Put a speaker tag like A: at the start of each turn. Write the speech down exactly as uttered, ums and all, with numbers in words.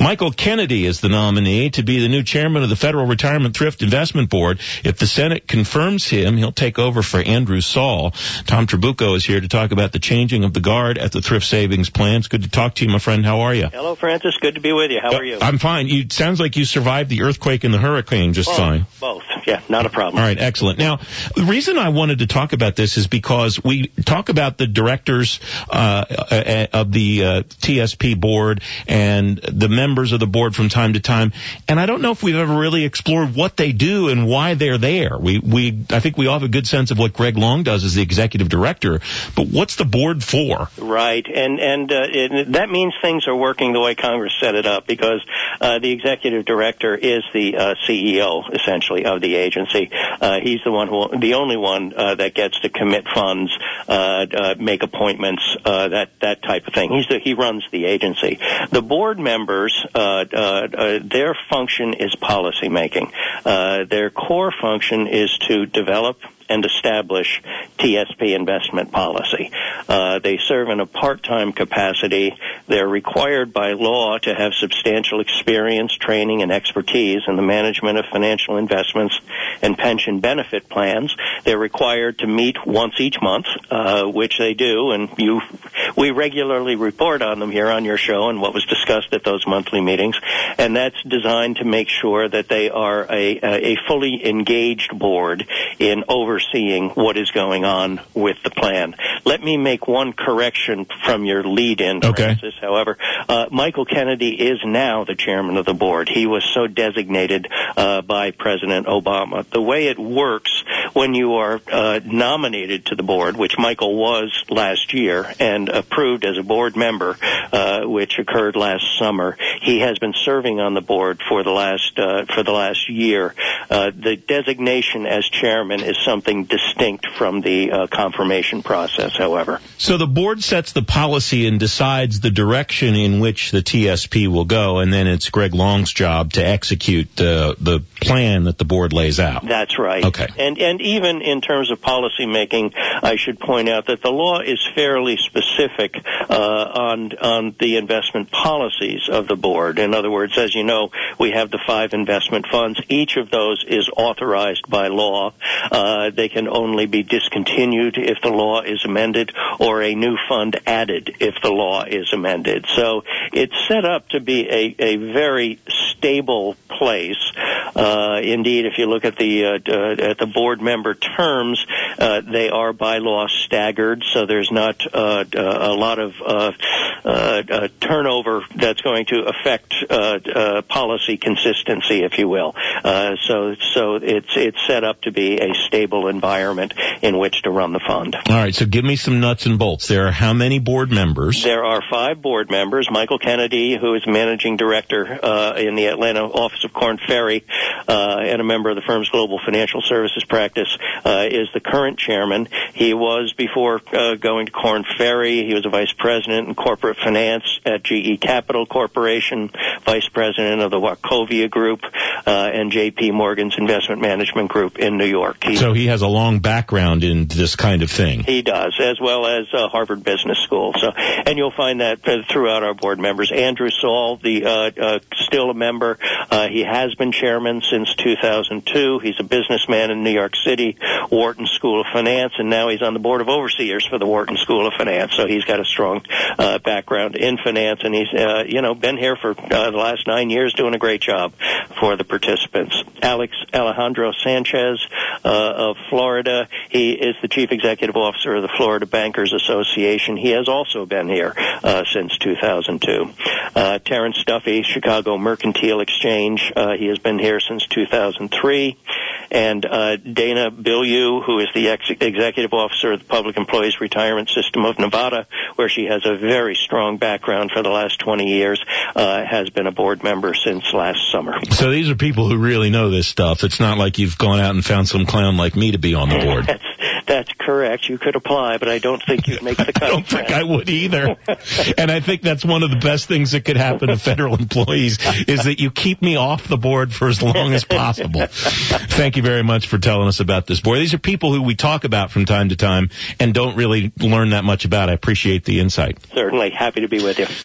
A: Michael Kennedy is the nominee to be the new chairman of the Federal Retirement Thrift Investment Board. If the Senate confirms him, he'll take over for Andrew Saul. Tom Trabucco is here to talk about the changing of the guard at the Thrift Savings Plans. Good to talk to you, my friend. How are you?
B: Hello, Francis. Good to be with you. How are you?
A: I'm fine. You sounds like you survived the earthquake and the hurricane just
B: both,
A: fine.
B: Both. Yeah, not a problem.
A: All right, excellent. Now, the reason I wanted to talk about this is because we talk about the directors uh, of the uh, T S P board and the members of the board from time to time, and I don't know if we've ever really explored what they do and why they're there. We, we, I think we all have a good sense of what Greg Long does as the executive director, but what's the board for?
B: Right, and and uh, it, that means things are working the way Congress set it up, because uh, the executive director is the uh, C E O essentially of the agency. Uh, he's the one who, the only one uh, that gets to commit funds, uh, uh, make appointments, uh, that that type of thing. He's the, he runs the agency. The board members, uh, uh, uh, their function is policy making. Uh, their core function is to develop and establish T S P investment policy. Uh, they serve in a part-time capacity. They're required by law to have substantial experience, training, and expertise in the management of financial investments and pension benefit plans. They're required to meet once each month, uh, which they do, and you, we regularly report on them here on your show and what was discussed at those monthly meetings, and that's designed to make sure that they are a, a fully engaged board in overseeing what is going on with the plan. Let me make one correction from your lead-in,
A: okay.
B: Francis, however. Uh, Michael Kennedy is now the chairman of the board. He was so designated uh, by President Obama. The way it works when you are uh, nominated to the board, which Michael was last year, and approved as a board member, uh, which occurred last summer, he has been serving on the board for the last uh, for the last year. Uh, the designation as chairman is something distinct from the uh, confirmation process, however.
A: So the board sets the policy and decides the direction in which the T S P will go, and then it's Greg Long's job to execute uh, the plan that the board lays out.
B: That's right.
A: Okay.
B: And and even in terms of policy making, I should point out that the law is fairly specific uh, on on the investment policies of the board. In other words, as you know, we have the five investment funds. Each of those is authorized by law. Uh, they can only be discontinued if the law is amended, or a new fund added if the law is amended. So it's set up to be a, a very stable place. Uh, indeed, if you look at the uh, uh, at the board member terms, uh, they are by law staggered, so there's not uh, a lot of uh, uh, uh, turnover that's going to affect uh, uh, policy consistency, if you will. Uh, so so it's it's set up to be a stable environment in which to run the fund.
A: All right, so give me some nuts and bolts. There are how many board members?
B: There are five board members. Michael Kennedy, who is managing director uh, in the Atlanta office of Korn Ferry uh, and a member of the firm's global financial services practice, uh, is the current chairman. He was, before uh, going to Korn Ferry, he was a vice president in corporate finance at G E Capital Corporation, vice president of the Wachovia Group, uh, and J P Morgan's investment management group in New York. He,
A: so he has a long background in this kind of thing.
B: He does, as well as uh, Harvard Business School. So, and you'll find that uh, throughout our board members. Andrew Saul, the uh, uh, still a member. Uh, he has been chairman since two thousand two. He's a businessman in New York City, Wharton School of Finance, and now he's on the board of overseers for the Wharton School of Finance. So he's got a strong uh, background in finance, and he's uh, you know been here for uh, the last nine years, doing a great job for the participants. Alex Alejandro Sanchez uh, of Florida. He is the chief executive officer of the Florida Bankers Association. He has also been here uh, since two thousand two. Uh, Terrence Duffy, Chicago Mercantile Exchange. Uh, he has been here since two thousand three. And uh, Dana Bilyeu, who is the ex- executive officer of the Public Employees Retirement System of Nevada, where she has a very strong background for the last twenty years, uh, has been a board member since last summer.
A: So these are people who really know this stuff. It's not like you've gone out and found some clown like me to be on the board.
B: That's, that's correct. You could apply, but I don't think you'd make the cut.
A: I don't think I would either. And I think that's one of the best things that could happen to federal employees is that you keep me off the board for as long as possible. Thank you very much for telling us about this board. These are people who we talk about from time to time and don't really learn that much about. I appreciate the insight.
B: Certainly. Happy to be with you.